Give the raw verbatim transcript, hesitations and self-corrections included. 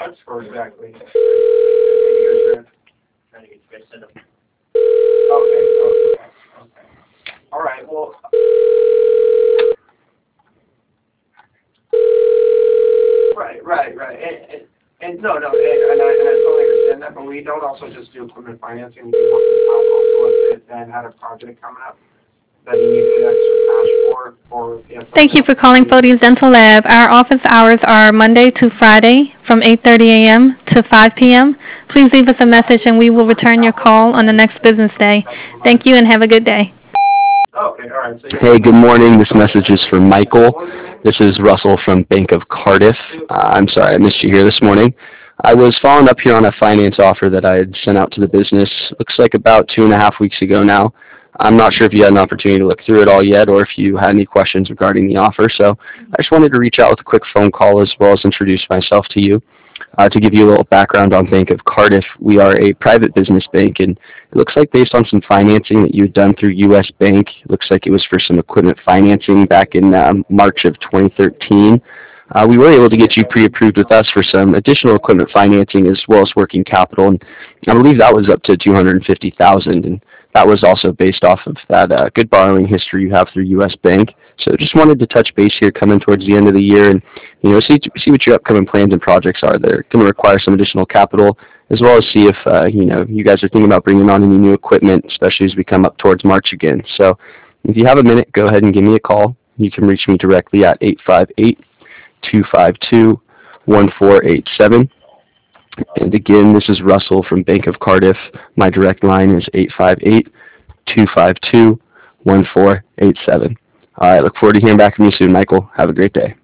what score exactly? I think you guys are trying to get you guys set up. Okay, okay, okay. All right, well. Right, right, right. And, and, and no, no, and, and, I, and I totally understand that, but we don't also just do equipment financing. We do work with capital. So let's say Dan had a project coming up that he needed extra cash for, or if he had Thank you something for else. calling Fodes Dental Lab. Our office hours are Monday to Friday from eight thirty a.m. to five p.m. Please leave us a message and we will return your call on the next business day. Thank you and have a good day. Okay, all right. So you Hey, good morning. This message is for Michael. This is Russell from Bank of Cardiff. Uh, I'm sorry I missed you here this morning. I was following up here on a finance offer that I had sent out to the business. Looks like about two and a half weeks ago now. I'm not sure if you had an opportunity to look through it all yet or if you had any questions regarding the offer. So I just wanted to reach out with a quick phone call as well as introduce myself to you. Uh, to give you a little background on Bank of Cardiff, we are a private business bank, and it looks like based on some financing that you had done through U S. Bank, it looks like it was for some equipment financing back in um, March of twenty thirteen. Uh, we were able to get you pre-approved with us for some additional equipment financing as well as working capital, and I believe that was up to two hundred fifty thousand dollars, and that was also based off of that uh, good borrowing history you have through U S. Bank. So just wanted to touch base here coming towards the end of the year and you know see see what your upcoming plans and projects are. They're going to require some additional capital as well as see if uh, you know you guys are thinking about bringing on any new equipment, especially as we come up towards March again. So if you have a minute, go ahead and give me a call. You can reach me directly at eight five eight, two five two, one four eight seven. And again, this is Russell from Bank of Cardiff. My direct line is eight five eight, two five two, one four eight seven. All right, look forward to hearing back from you soon, Michael. Have a great day.